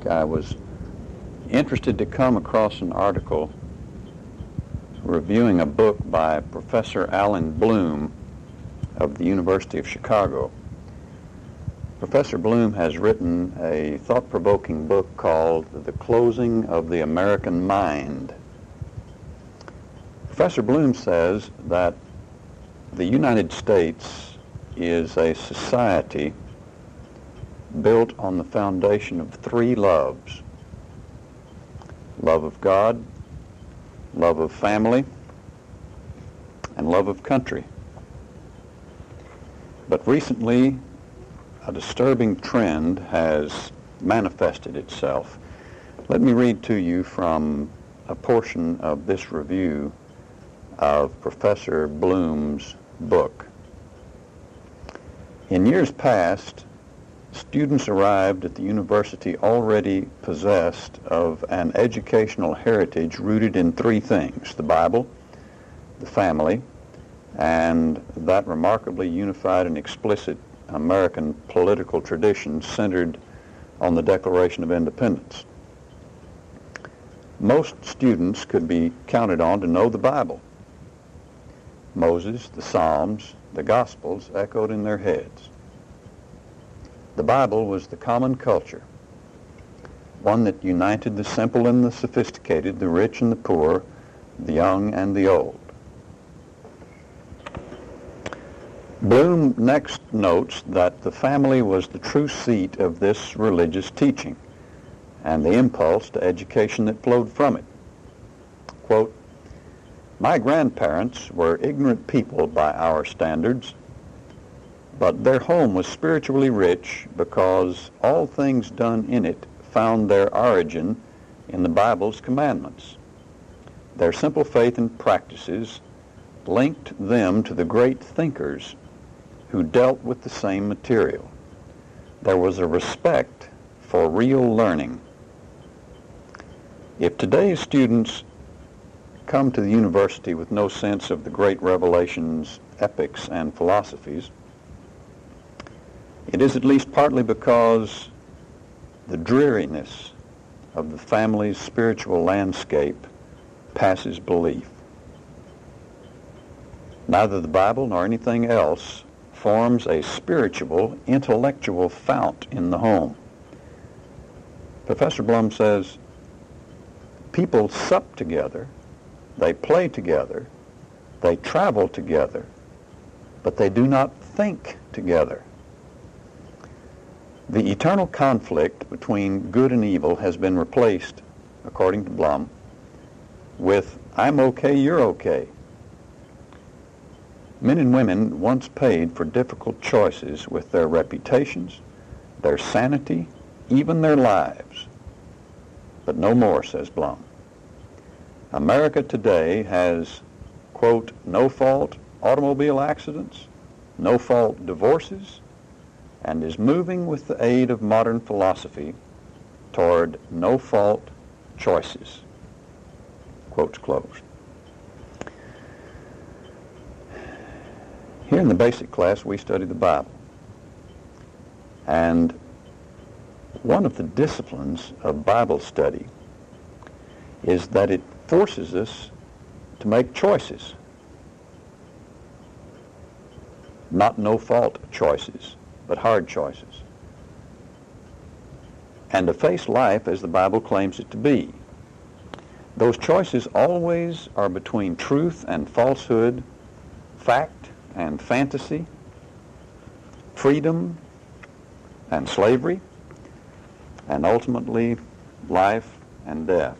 week I was interested to come across an article reviewing a book by Professor Alan Bloom of the University of Chicago. Professor Bloom has written a thought-provoking book called The Closing of the American Mind. Professor Bloom says that the United States is a society built on the foundation of three loves: love of God, love of family, and love of country. But recently, a disturbing trend has manifested itself. Let me read to you from a portion of this review of Professor Bloom's book. In years past, students arrived at the university already possessed of an educational heritage rooted in three things: the Bible, the family, and that remarkably unified and explicit American political tradition centered on the Declaration of Independence. Most students could be counted on to know the Bible. Moses, the Psalms, the Gospels echoed in their heads. The Bible was the common culture, one that united the simple and the sophisticated, the rich and the poor, the young and the old. Bloom next notes that the family was the true seat of this religious teaching and the impulse to education that flowed from it. Quote, "My grandparents were ignorant people by our standards, but their home was spiritually rich because all things done in it found their origin in the Bible's commandments. Their simple faith and practices linked them to the great thinkers who dealt with the same material. There was a respect for real learning. If today's students come to the university with no sense of the great revelations, epics, and philosophies, it is at least partly because the dreariness of the family's spiritual landscape passes belief. Neither the Bible nor anything else forms a spiritual, intellectual fount in the home." Professor Bloom says, people sup together, they play together, they travel together, but they do not think together. The eternal conflict between good and evil has been replaced, according to Bloom, with "I'm okay, you're okay." Men and women once paid for difficult choices with their reputations, their sanity, even their lives. But no more, says Bloom. America today has, quote, "no-fault automobile accidents, no-fault divorces, and is moving with the aid of modern philosophy toward no-fault choices." Quotes closed. Here in the basic class, we study the Bible. And one of the disciplines of Bible study is that it forces us to make choices. Not no-fault choices, but hard choices. And to face life as the Bible claims it to be. Those choices always are between truth and falsehood, fact and fantasy, freedom and slavery, and ultimately life and death.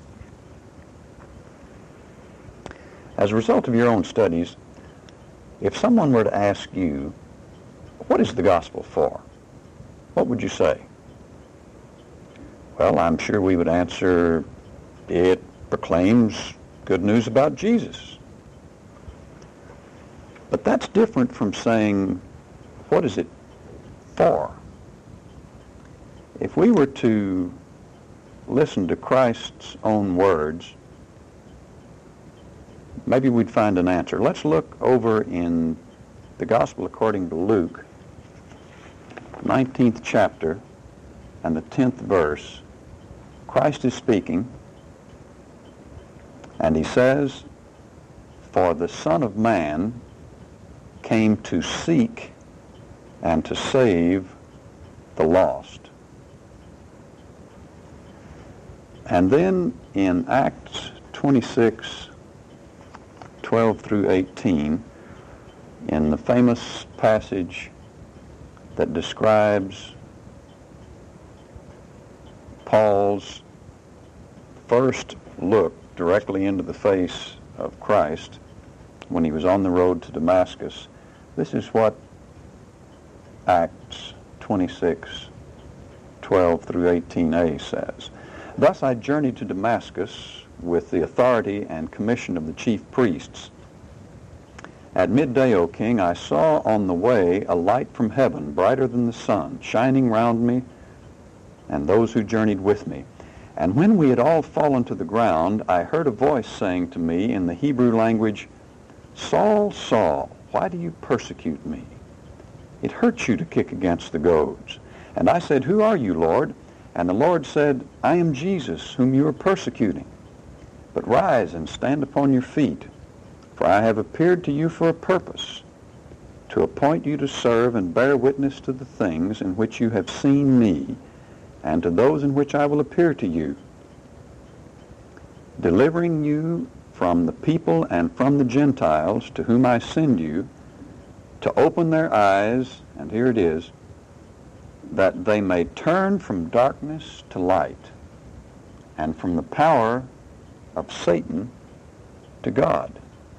As a result of your own studies, if someone were to ask you, what is the gospel for? What would you say? Well, I'm sure we would answer, it proclaims good news about Jesus. But that's different from saying, what is it for? If we were to listen to Christ's own words, maybe we'd find an answer. Let's look over in the Gospel according to Luke, 19th chapter and the 10th verse, Christ is speaking, and he says, "For the Son of Man came to seek and to save the lost." And then in Acts 26, 12 through 18, in the famous passage that describes Paul's first look directly into the face of Christ when he was on the road to Damascus, this is what Acts 26, 12 through 18a says. "Thus I journeyed to Damascus with the authority and commission of the chief priests. At midday, O king, I saw on the way a light from heaven, brighter than the sun, shining round me and those who journeyed with me. And when we had all fallen to the ground, I heard a voice saying to me in the Hebrew language, 'Saul, Saul, why do you persecute me? It hurts you to kick against the goads.' And I said, 'Who are you, Lord?' And the Lord said, 'I am Jesus, whom you are persecuting. But rise and stand upon your feet, for I have appeared to you for a purpose, to appoint you to serve and bear witness to the things in which you have seen me, and to those in which I will appear to you, delivering you from the people and from the Gentiles to whom I send you, to open their eyes,'" and here it is, "that they may turn from darkness to light, and from the power of Satan to God."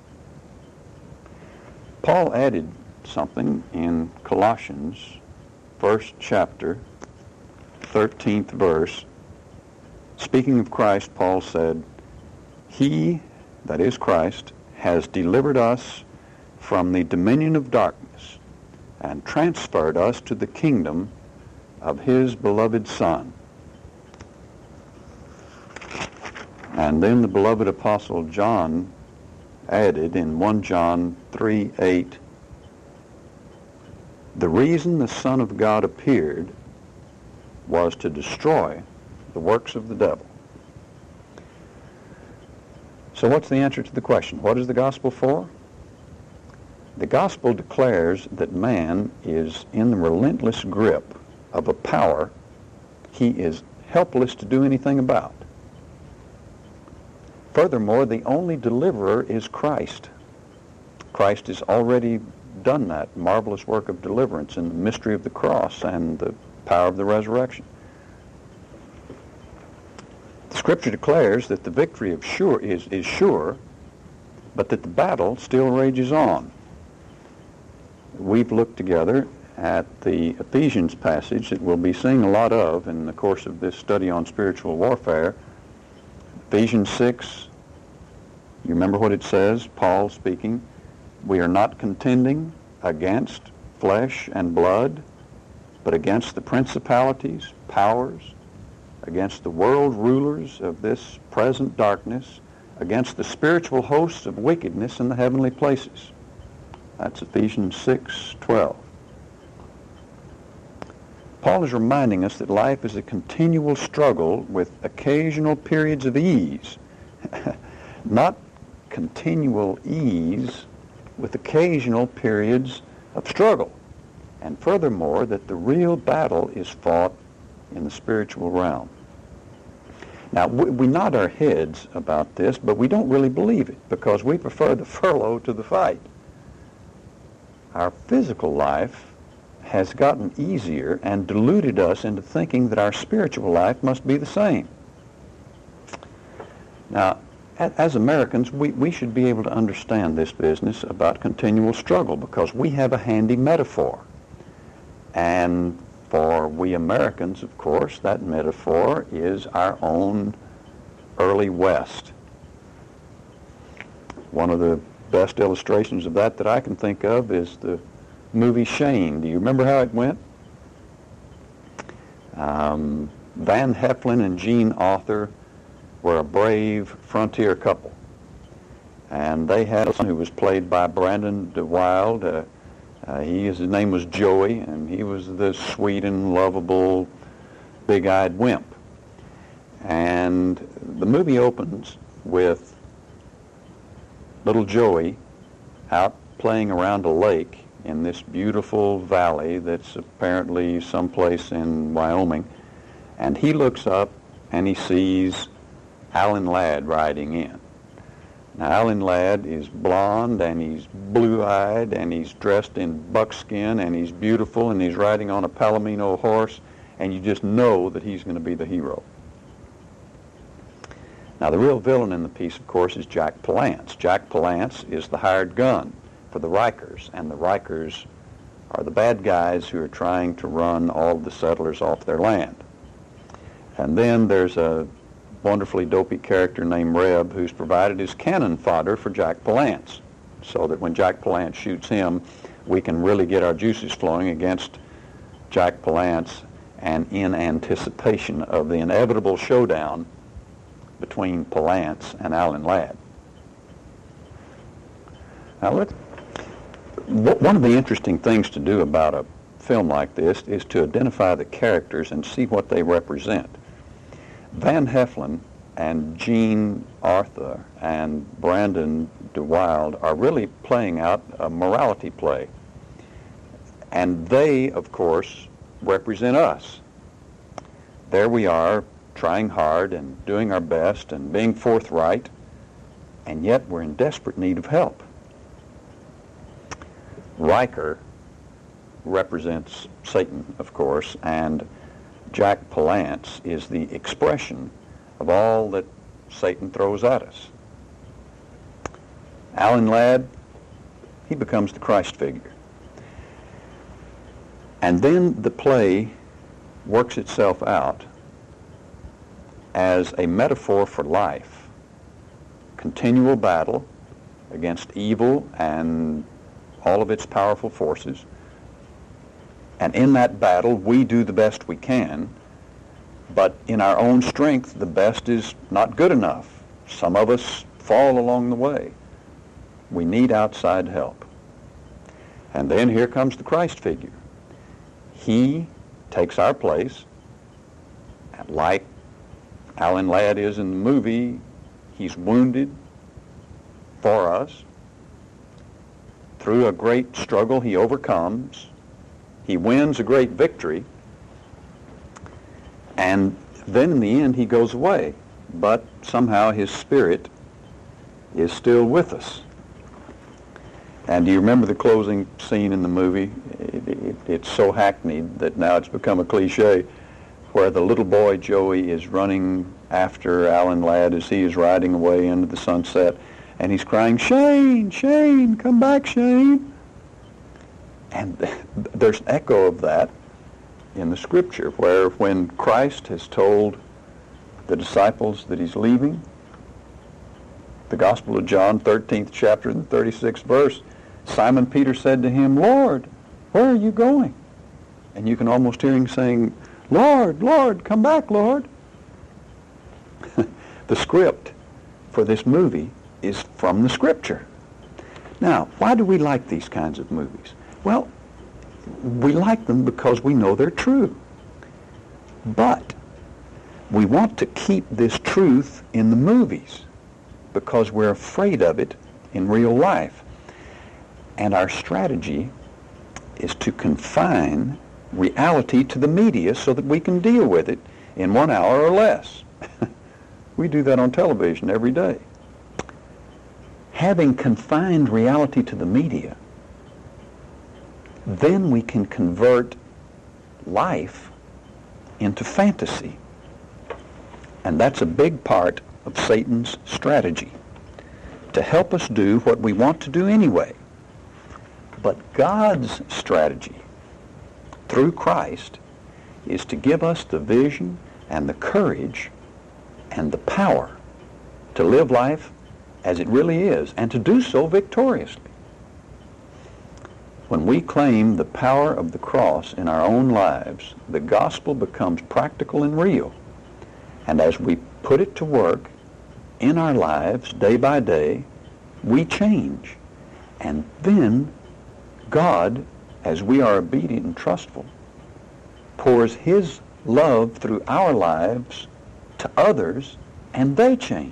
Paul added something in Colossians, 1st chapter, 13th verse. Speaking of Christ, Paul said, "He," that is Christ, "has delivered us from the dominion of darkness and transferred us to the kingdom of his beloved Son." And then the beloved Apostle John added in 1 John 3:8, "The reason the Son of God appeared was to destroy the works of the devil." So what's the answer to the question? What is the gospel for? The gospel declares that man is in the relentless grip of a power he is helpless to do anything about. Furthermore, the only deliverer is Christ. Christ has already done that marvelous work of deliverance in the mystery of the cross and the power of the resurrection. The Scripture declares that the victory is sure, but that the battle still rages on. We've looked together at the Ephesians passage that we'll be seeing a lot of in the course of this study on spiritual warfare. Ephesians 6, you remember what it says, Paul speaking, "We are not contending against flesh and blood, but against the principalities, powers, against the world rulers of this present darkness, against the spiritual hosts of wickedness in the heavenly places." That's Ephesians 6:12. Paul is reminding us that life is a continual struggle with occasional periods of ease, not continual ease with occasional periods of struggle. And furthermore, that the real battle is fought in the spiritual realm. Now, we nod our heads about this, but we don't really believe it because we prefer the furlough to the fight. Our physical life has gotten easier and deluded us into thinking that our spiritual life must be the same. Now, as Americans, we should be able to understand this business about continual struggle because we have a handy metaphor. And for we Americans, of course, that metaphor is our own early West. One of the best illustrations of that I can think of is the movie Shane. Do you remember how it went? Van Heflin and Jean Arthur were a brave frontier couple. And they had a son who was played by Brandon DeWild. His name was Joey, and he was the sweet and lovable, big-eyed wimp. And And the movie opens with little Joey out playing around a lake in this beautiful valley that's apparently someplace in Wyoming. And he looks up and he sees Alan Ladd riding in. Now, Alan Ladd is blonde and he's blue-eyed and he's dressed in buckskin and he's beautiful and he's riding on a Palomino horse, and you just know that he's going to be the hero. Now, the real villain in the piece, of course, is Jack Palance. Jack Palance is the hired gun for the Rikers, and the Rikers are the bad guys who are trying to run all of the settlers off their land. And then there's a wonderfully dopey character named Reb who's provided as cannon fodder for Jack Palance, so that when Jack Palance shoots him, we can really get our juices flowing against Jack Palance and in anticipation of the inevitable showdown between Palance and Alan Ladd. Now, one of the interesting things to do about a film like this is to identify the characters and see what they represent. Van Heflin and Jean Arthur and Brandon DeWilde are really playing out a morality play. And they, of course, represent us. There we are, trying hard and doing our best and being forthright, and yet we're in desperate need of help. Riker represents Satan, of course, and Jack Palance is the expression of all that Satan throws at us. Alan Ladd, he becomes the Christ figure. And then the play works itself out as a metaphor for life, continual battle against evil and all of its powerful forces. And in that battle, we do the best we can, but in our own strength, the best is not good enough. Some of us fall along the way. We need outside help. And then here comes the Christ figure. He takes our place, and like Alan Ladd is in the movie, he's wounded for us. Through a great struggle, he overcomes. He wins a great victory, and then in the end he goes away, but somehow his spirit is still with us. And do you remember the closing scene in the movie? It's so hackneyed that now it's become a cliche, where the little boy Joey is running after Alan Ladd as he is riding away into the sunset, and he's crying, "Shane, Shane, come back, Shane." And there's an echo of that in the Scripture, where when Christ has told the disciples that he's leaving, the Gospel of John, 13th chapter and 36th verse, Simon Peter said to him, "Lord, where are you going?" And you can almost hear him saying, "Lord, Lord, come back, Lord." The script for this movie is from the Scripture. Now, why do we like these kinds of movies? Well, we like them because we know they're true. But we want to keep this truth in the movies because we're afraid of it in real life. And our strategy is to confine reality to the media so that we can deal with it in 1 hour or less. We do that on television every day. Having confined reality to the media, then we can convert life into fantasy. And that's a big part of Satan's strategy, to help us do what we want to do anyway. But God's strategy, through Christ, is to give us the vision and the courage and the power to live life as it really is, and to do so victoriously. When we claim the power of the cross in our own lives, the gospel becomes practical and real. And as we put it to work in our lives day by day, we change. And then God, as we are obedient and trustful, pours his love through our lives to others, and they change.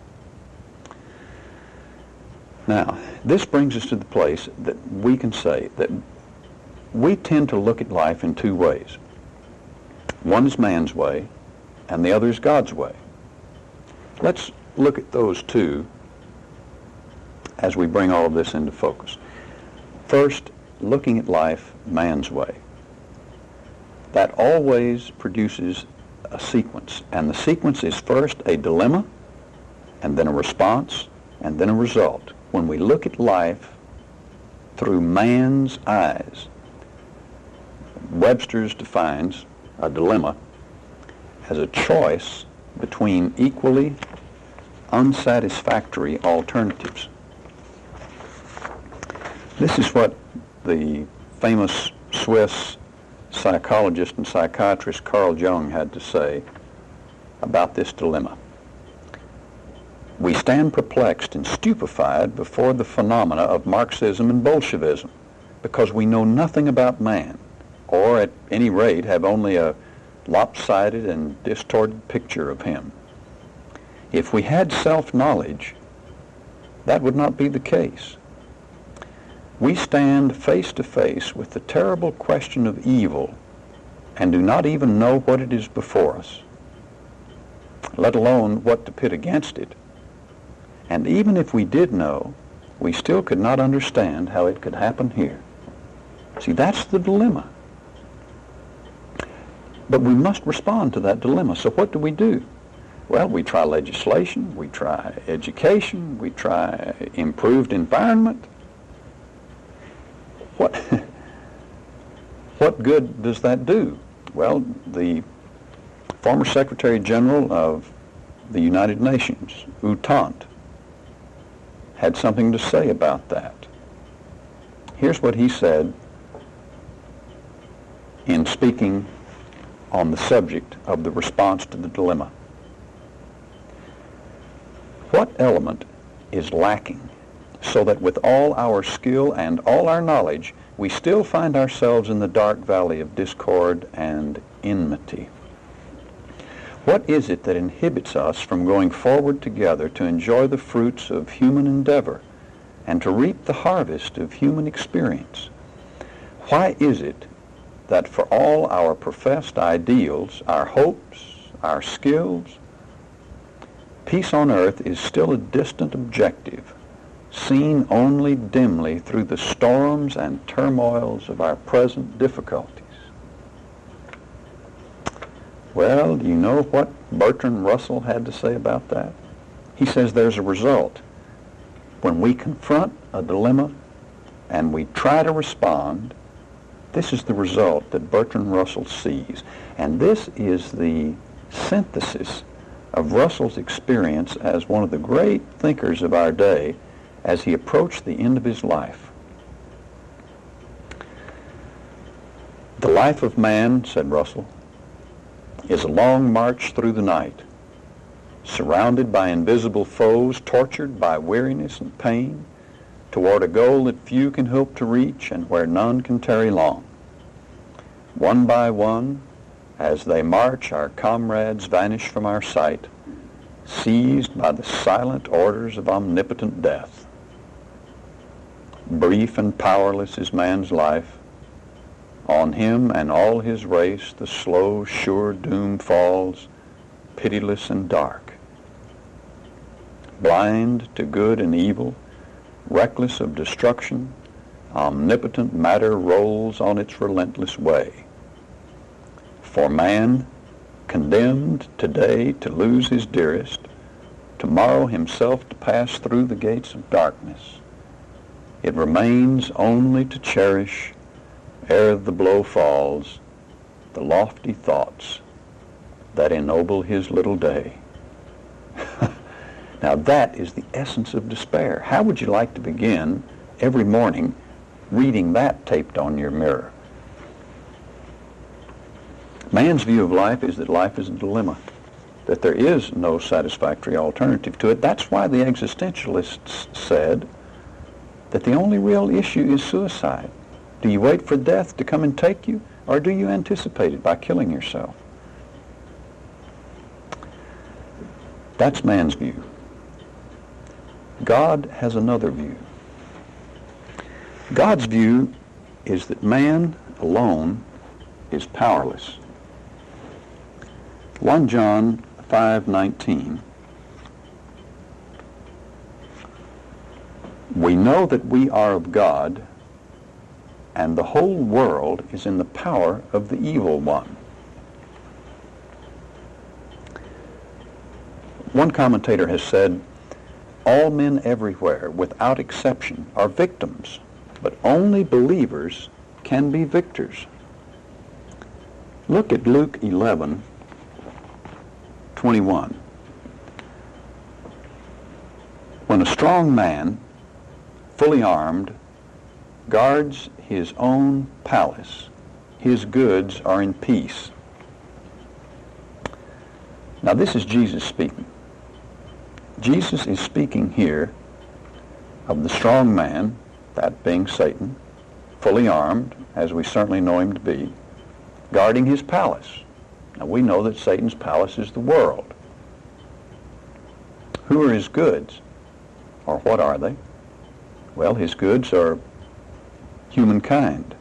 Now, this brings us to the place that we can say that we tend to look at life in two ways. One is man's way, and the other is God's way. Let's look at those two as we bring all of this into focus. First, looking at life man's way. That always produces a sequence, and the sequence is first a dilemma, and then a response, and then a result. When we look at life through man's eyes, Webster's defines a dilemma as a choice between equally unsatisfactory alternatives. This is what the famous Swiss psychologist and psychiatrist Carl Jung had to say about this dilemma. We stand perplexed and stupefied before the phenomena of Marxism and Bolshevism because we know nothing about man, or at any rate have only a lopsided and distorted picture of him. If we had self-knowledge, that would not be the case. We stand face to face with the terrible question of evil and do not even know what it is before us, let alone what to pit against it. And even if we did know, we still could not understand how it could happen here. See, that's the dilemma. But we must respond to that dilemma. So what do? Well, we try legislation, we try education, we try improved environment. What good does that do? Well, the former Secretary General of the United Nations, U Thant, had something to say about that. Here's what he said in speaking on the subject of the response to the dilemma. What element is lacking so that with all our skill and all our knowledge, we still find ourselves in the dark valley of discord and enmity? What is it that inhibits us from going forward together to enjoy the fruits of human endeavor and to reap the harvest of human experience? Why is it that for all our professed ideals, our hopes, our skills, peace on earth is still a distant objective, seen only dimly through the storms and turmoils of our present difficulties? Well, do you know what Bertrand Russell had to say about that? He says there's a result. When we confront a dilemma and we try to respond, this is the result that Bertrand Russell sees. And this is the synthesis of Russell's experience as one of the great thinkers of our day as he approached the end of his life. The life of man, said Russell, is a long march through the night, surrounded by invisible foes, tortured by weariness and pain, toward a goal that few can hope to reach and where none can tarry long. One by one, as they march, our comrades vanish from our sight, seized by the silent orders of omnipotent death. Brief and powerless is man's life. On him and all his race the slow, sure doom falls, pitiless and dark. Blind to good and evil, reckless of destruction, omnipotent matter rolls on its relentless way. For man, condemned today to lose his dearest, tomorrow himself to pass through the gates of darkness, it remains only to cherish, ere the blow falls, the lofty thoughts that ennoble his little day. Now that is the essence of despair. How would you like to begin every morning reading that taped on your mirror? Man's view of life is that life is a dilemma, that there is no satisfactory alternative to it. That's why the existentialists said that the only real issue is suicide. Do you wait for death to come and take you, or do you anticipate it by killing yourself? That's man's view. God has another view. God's view is that man alone is powerless. 1 John 5:19. We know that we are of God, and the whole world is in the power of the evil one. One commentator has said, all men everywhere, without exception, are victims, but only believers can be victors. Look at Luke 11:21. When a strong man, fully armed, guards his own palace, his goods are in peace. Now this is Jesus speaking. Jesus is speaking here of the strong man, that being Satan, fully armed, as we certainly know him to be, guarding his palace. Now we know that Satan's palace is the world. Who are his goods? Or what are they? Well, his goods are humankind.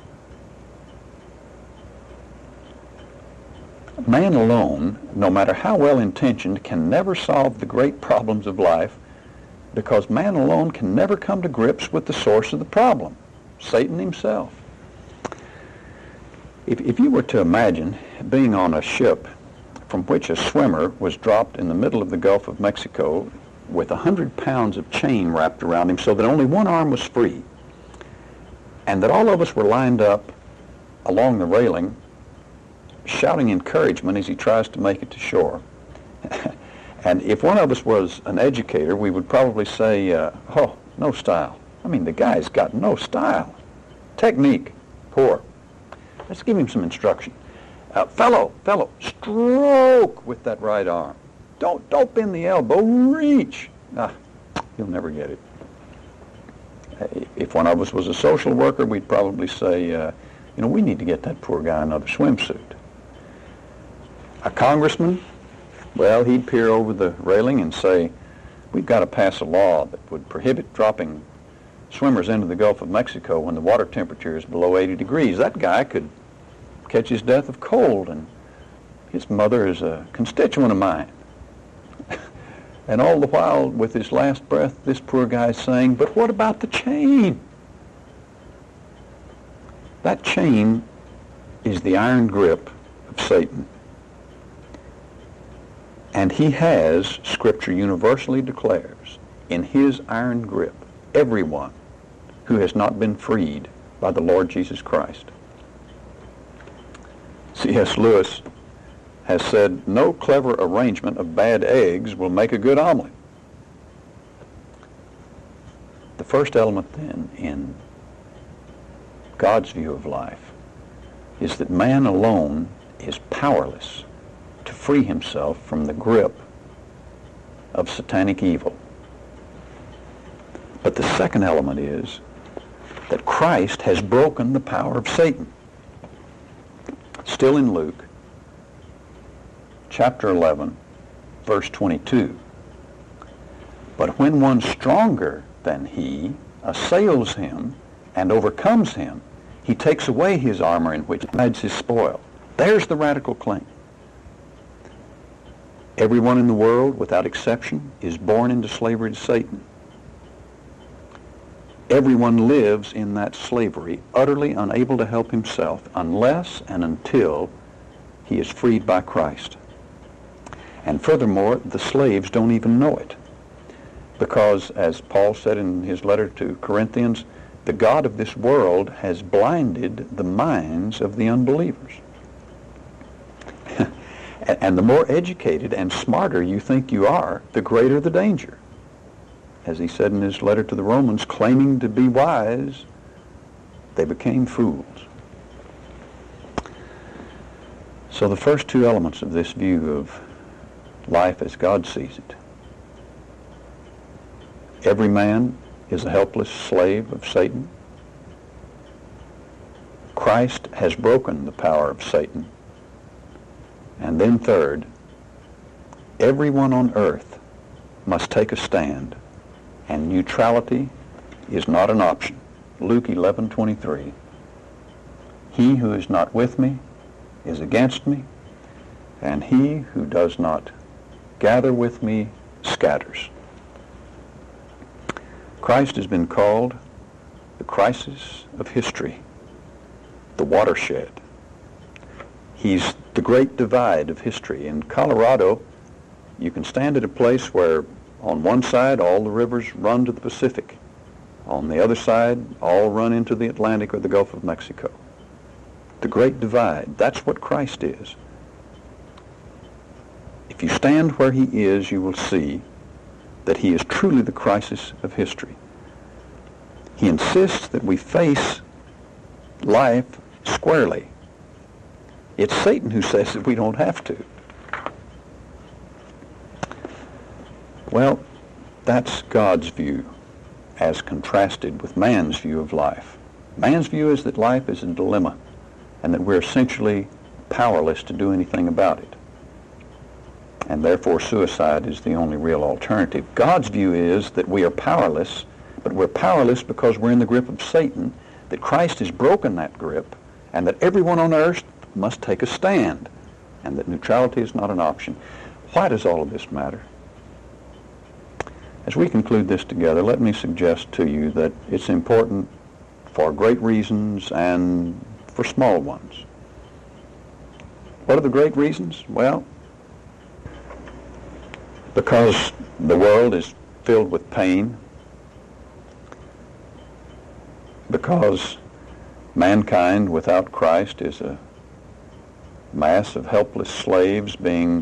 Man alone, no matter how well-intentioned, can never solve the great problems of life, because man alone can never come to grips with the source of the problem, Satan himself. If you were to imagine being on a ship from which a swimmer was dropped in the middle of the Gulf of Mexico with 100 pounds of chain wrapped around him so that only one arm was free, and that all of us were lined up along the railing shouting encouragement as he tries to make it to shore. And if one of us was an educator, we would probably say, oh, no style. I mean, the guy's got no style. Technique, poor. Let's give him some instruction. Fellow, stroke with that right arm. Don't bend the elbow, reach. You'll never get it. If one of us was a social worker, we'd probably say, we need to get that poor guy another swimsuit. A congressman, well, he'd peer over the railing and say, we've got to pass a law that would prohibit dropping swimmers into the Gulf of Mexico when the water temperature is below 80 degrees. That guy could catch his death of cold, and his mother is a constituent of mine. And all the while, with his last breath, this poor guy's saying, but what about the chain? That chain is the iron grip of Satan. And he has, Scripture universally declares, in his iron grip, everyone who has not been freed by the Lord Jesus Christ. C.S. Lewis has said, no clever arrangement of bad eggs will make a good omelet. The first element then in God's view of life is that man alone is powerless to free himself from the grip of satanic evil. But the second element is that Christ has broken the power of Satan. Still in Luke, chapter 11, verse 22. But when one stronger than he assails him and overcomes him, he takes away his armor in which hides his spoil. There's the radical claim. Everyone in the world, without exception, is born into slavery to Satan. Everyone lives in that slavery, utterly unable to help himself unless and until he is freed by Christ. And furthermore, the slaves don't even know it, because, as Paul said in his letter to Corinthians, the God of this world has blinded the minds of the unbelievers. And the more educated and smarter you think you are, the greater the danger. As he said in his letter to the Romans, claiming to be wise, they became fools. So the first two elements of this view of life as God sees it. Every man is a helpless slave of Satan. Christ has broken the power of Satan. And then third, everyone on earth must take a stand, and neutrality is not an option. Luke 11:23. He who is not with me is against me, and he who does not gather with me scatters. Christ has been called the crisis of history, the watershed. He's the great divide of history. In Colorado, you can stand at a place where on one side all the rivers run to the Pacific. On the other side, all run into the Atlantic or the Gulf of Mexico. The great divide, that's what Christ is. If you stand where he is, you will see that he is truly the crisis of history. He insists that we face life squarely. It's Satan who says that we don't have to. Well, that's God's view as contrasted with man's view of life. Man's view is that life is a dilemma and that we're essentially powerless to do anything about it. And therefore suicide is the only real alternative. God's view is that we are powerless, but we're powerless because we're in the grip of Satan, that Christ has broken that grip, and that everyone on earth must take a stand, and that neutrality is not an option. Why does all of this matter? As we conclude this together, let me suggest to you that it's important for great reasons and for small ones. What are the great reasons? Well, because the world is filled with pain, because mankind without Christ is a mass of helpless slaves being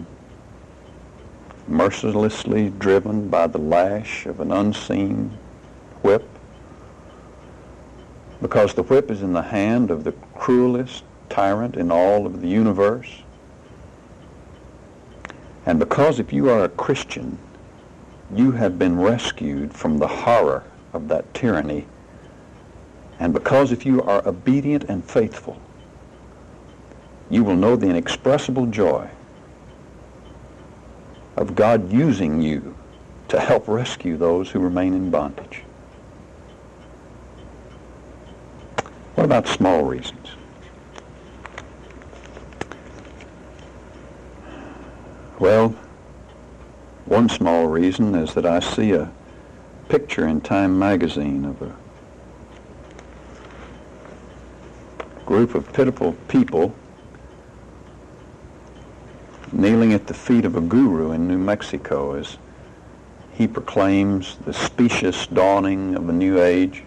mercilessly driven by the lash of an unseen whip, because the whip is in the hand of the cruelest tyrant in all of the universe, and because if you are a Christian, you have been rescued from the horror of that tyranny, and because if you are obedient and faithful, you will know the inexpressible joy of God using you to help rescue those who remain in bondage. What about small reasons? Well, one small reason is that I see a picture in Time magazine of a group of pitiful people kneeling at the feet of a guru in New Mexico as he proclaims the specious dawning of a new age.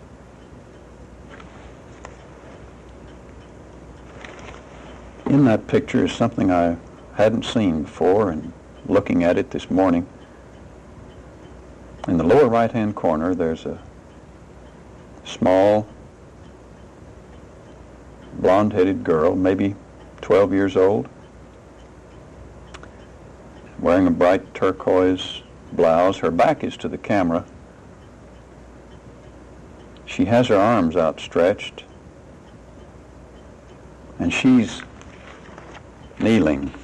In that picture is something I hadn't seen before, and looking at it this morning, in the lower right-hand corner there's a small blonde-headed girl, maybe 12 years old, wearing a bright turquoise blouse. Her back is to the camera. She has her arms outstretched, and she's kneeling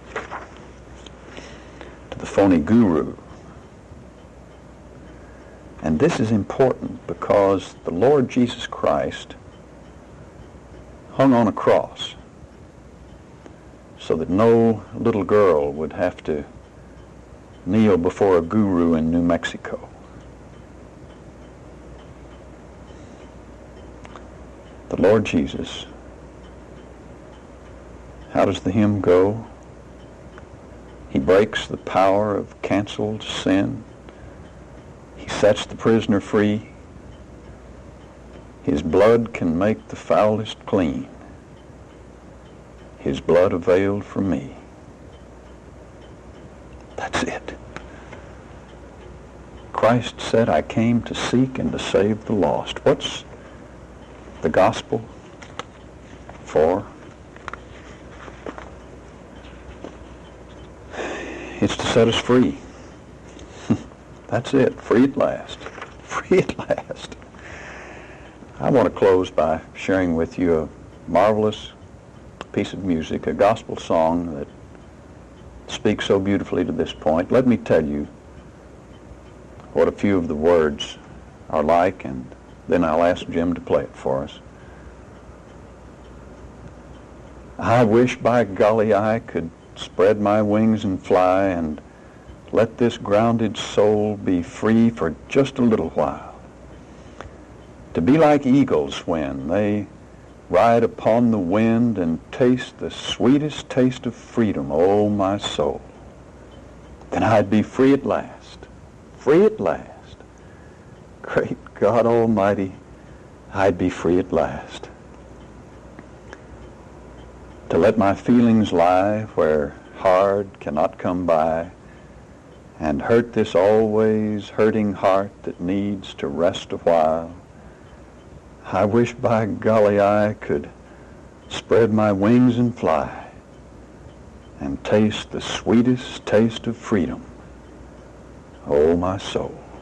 to the phony guru. And this is important because the Lord Jesus Christ hung on a cross so that no little girl would have to kneel before a guru in New Mexico. The Lord Jesus, how does the hymn go? He breaks the power of canceled sin. He sets the prisoner free. His blood can make the foulest clean. His blood availed for me. That's it. Christ said, I came to seek and to save the lost. What's the gospel for? It's to set us free. That's it. Free at last. Free at last. I want to close by sharing with you a marvelous piece of music, a gospel song that speaks so beautifully to this point. Let me tell you what a few of the words are like, and then I'll ask Jim to play it for us. I wish by golly I could spread my wings and fly and let this grounded soul be free for just a little while. To be like eagles when they ride upon the wind and taste the sweetest taste of freedom, oh my soul. Then I'd be free at last, free at last. Great God Almighty, I'd be free at last. To let my feelings lie where hard cannot come by, and hurt this always hurting heart that needs to rest a while. I wish by golly I could spread my wings and fly and taste the sweetest taste of freedom, oh my soul.